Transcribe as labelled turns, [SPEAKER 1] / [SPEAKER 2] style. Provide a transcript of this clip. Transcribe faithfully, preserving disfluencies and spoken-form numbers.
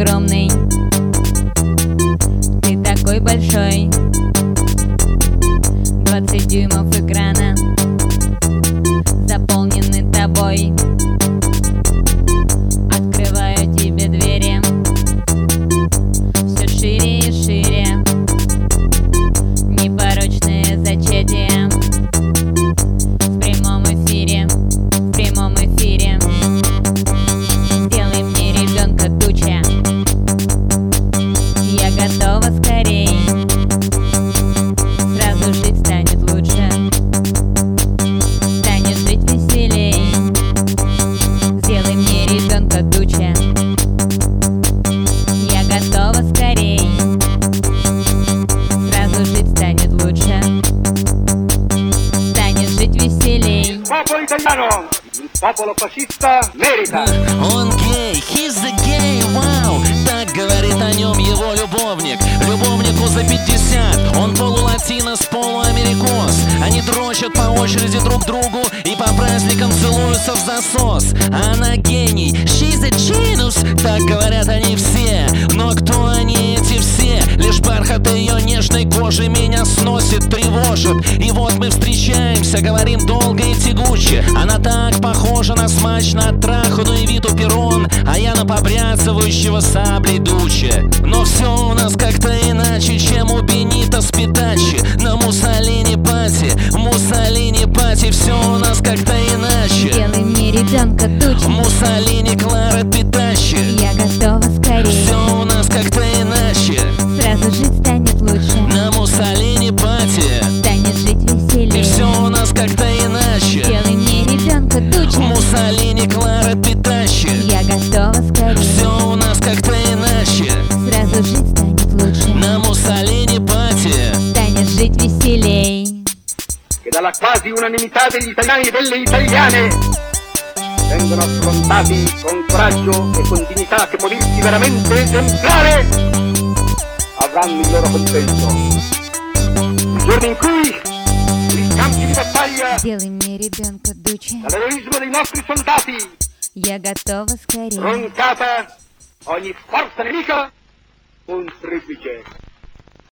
[SPEAKER 1] огромный, ты такой большой. Двадцать дюймов экрана заполнены тобой. Открываю тебе двери все шире и шире. Непорочное зачатие в прямом эфире, в прямом эфире. Сделай мне ребенка туча, я готова скорей. Сразу жить станет лучше, станет жить веселей. Сделай мне ребенка туча, я готова скорей. Сразу жить станет лучше, станет жить веселей.
[SPEAKER 2] Popolo italiano, il popolo fascista merita.
[SPEAKER 3] Он гей, he's the gay, вау. Так говорит о нем его любовник. Любовнику за пятьдесят, он полулатинос, полуамерикос. Они дрочат по очереди друг другу и по праздникам целуются в засос. Она гений, she's a genius, так говорят они все. Но кто они эти все? Лишь бархат ее нежной кожи меня сносит, тревожит. И вот мы встречаемся, говорим долго и тягуче. Она так похожа на смачно оттраханную Виту Перрон, а я на побряцывающего саблей Дуче. Но все у нас как-то иначе, чем у Бенита Спитачи на Муссолини пати. Муссолини пати, все у нас как-то иначе.
[SPEAKER 1] Сделай мне ребенка туча,
[SPEAKER 3] Муссолини Клара Питачи,
[SPEAKER 1] я готова скорее.
[SPEAKER 3] все у нас как-то иначе.
[SPEAKER 1] Сразу жить станет лучше,
[SPEAKER 3] На Муссолини пати,
[SPEAKER 1] станет жить
[SPEAKER 3] и
[SPEAKER 1] веселее.
[SPEAKER 3] все у нас как-то иначе.
[SPEAKER 1] Сделай мне ребенка туча,
[SPEAKER 3] Муссолини Клара Питачи,
[SPEAKER 1] я готова скорее.
[SPEAKER 3] все у нас как-то иначе.
[SPEAKER 1] Sразу жить станет lучше,
[SPEAKER 3] На Муссолини пати,
[SPEAKER 1] станет жить веселей.
[SPEAKER 2] Che dalla quasi unanimità degli italiani e delle italiane vengono affrontati con coraggio e con dignità che morirsi veramente esemplare avranno il loro consenso. I giorni in cui sui campi di battaglia
[SPEAKER 1] Сделай мне ребенка дуча,
[SPEAKER 2] dall'eroismo dei nostri soldati
[SPEAKER 1] я готова скорее.
[SPEAKER 2] roncata ogni forza nemica un triplice